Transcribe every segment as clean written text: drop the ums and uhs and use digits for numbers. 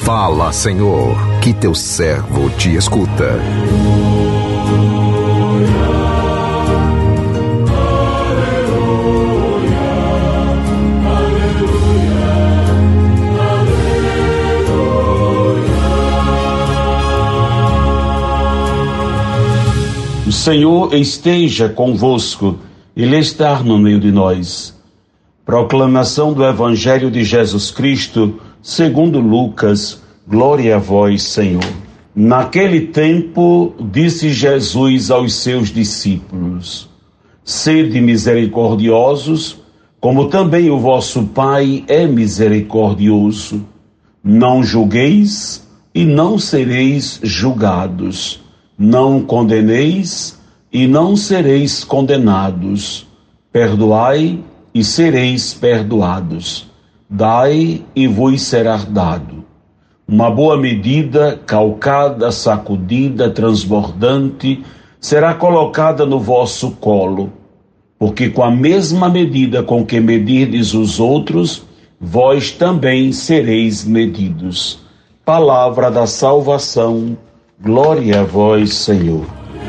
Fala, Senhor, que teu servo te escuta. O Senhor esteja convosco, Ele está no meio de nós. Proclamação do Evangelho de Jesus Cristo, segundo Lucas. Glória a vós, Senhor. Naquele tempo, disse Jesus aos seus discípulos: sede misericordiosos, como também o vosso Pai é misericordioso. Não julgueis e não sereis julgados. Não condeneis e não sereis condenados. Perdoai e sereis perdoados. Dai e vos será dado. Uma boa medida, calcada, sacudida, transbordante, será colocada no vosso colo, porque com a mesma medida com que medirdes os outros, vós também sereis medidos. Palavra da salvação. Glória a vós, Senhor.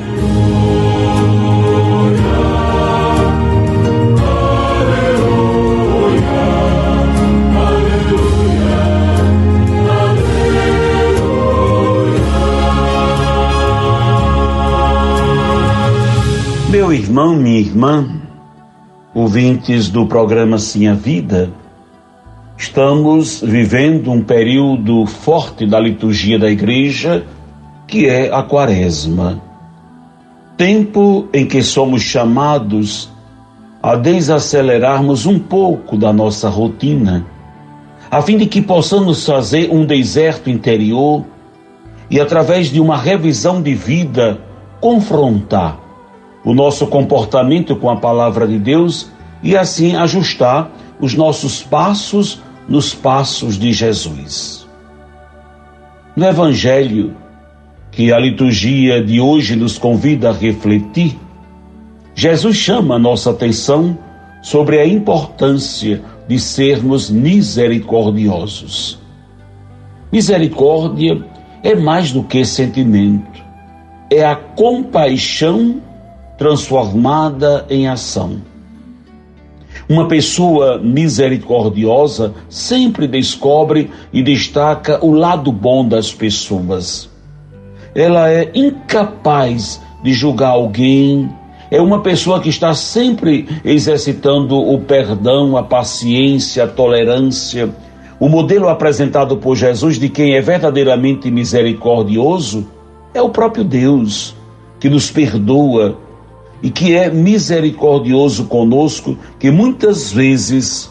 Meu irmão, minha irmã, ouvintes do programa Sim a Vida, estamos vivendo um período forte da liturgia da Igreja, que é a Quaresma. Tempo em que somos chamados a desacelerarmos um pouco da nossa rotina, a fim de que possamos fazer um deserto interior e, através de uma revisão de vida, confrontar o nosso comportamento com a palavra de Deus e assim ajustar os nossos passos nos passos de Jesus. No Evangelho que a liturgia de hoje nos convida a refletir, Jesus chama a nossa atenção sobre a importância de sermos misericordiosos. Misericórdia é mais do que sentimento, é a compaixão transformada em ação. Uma pessoa misericordiosa sempre descobre e destaca o lado bom das pessoas. Ela é incapaz de julgar alguém, é uma pessoa que está sempre exercitando o perdão, a paciência, a tolerância. O modelo apresentado por Jesus de quem é verdadeiramente misericordioso é o próprio Deus, que nos perdoa e que é misericordioso conosco, que muitas vezes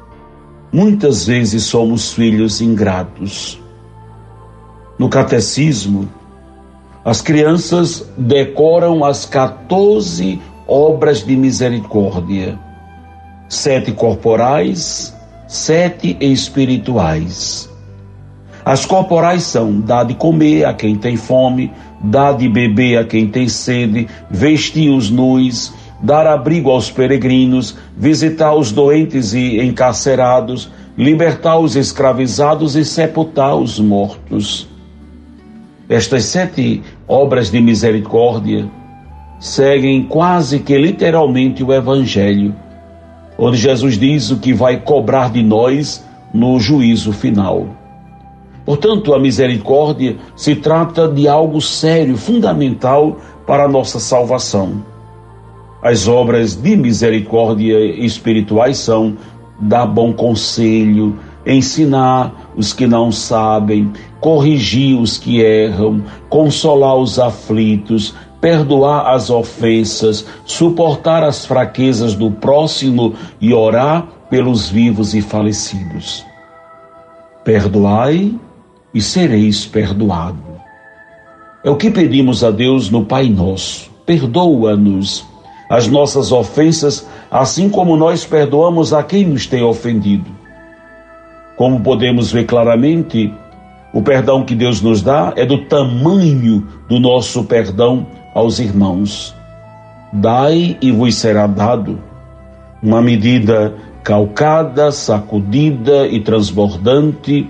somos filhos ingratos. No catecismo, as crianças decoram as 14 obras de misericórdia, 7 corporais, 7 espirituais. As corporais são: dar de comer a quem tem fome, dar de beber a quem tem sede, vestir os nus, dar abrigo aos peregrinos, visitar os doentes e encarcerados, libertar os escravizados e sepultar os mortos. Estas 7 obras de misericórdia seguem quase que literalmente o Evangelho, onde Jesus diz o que vai cobrar de nós no juízo final. Portanto, a misericórdia se trata de algo sério, fundamental para a nossa salvação. As obras de misericórdia espirituais são dar bom conselho, ensinar os que não sabem, corrigir os que erram, consolar os aflitos, perdoar as ofensas, suportar as fraquezas do próximo e orar pelos vivos e falecidos. Perdoai e sereis perdoados. É o que pedimos a Deus no Pai Nosso. Perdoa-nos as nossas ofensas, assim como nós perdoamos a quem nos tem ofendido. Como podemos ver claramente, o perdão que Deus nos dá é do tamanho do nosso perdão aos irmãos. Dai e vos será dado. Uma medida calcada, sacudida e transbordante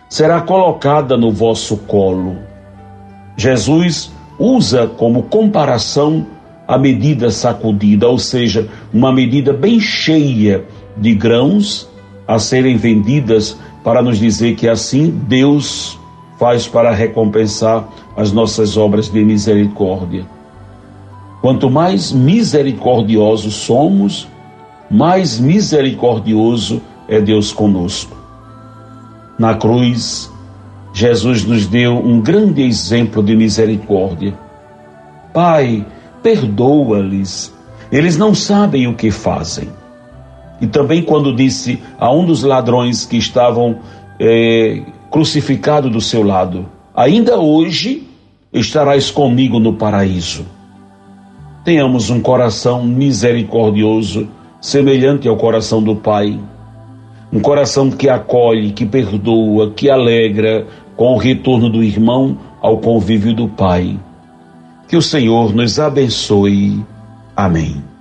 será colocada no vosso colo. Jesus usa como comparação a medida sacudida, ou seja, uma medida bem cheia de grãos a serem vendidas, para nos dizer que assim Deus faz para recompensar as nossas obras de misericórdia. Quanto mais misericordiosos somos, mais misericordioso é Deus conosco. Na cruz, Jesus nos deu um grande exemplo de misericórdia. Pai, perdoa-lhes, eles não sabem o que fazem. E também quando disse a um dos ladrões que estavam crucificados do seu lado: ainda hoje estarás comigo no paraíso. Tenhamos um coração misericordioso, semelhante ao coração do Pai. Um coração que acolhe, que perdoa, que alegra com o retorno do irmão ao convívio do Pai. Que o Senhor nos abençoe. Amém.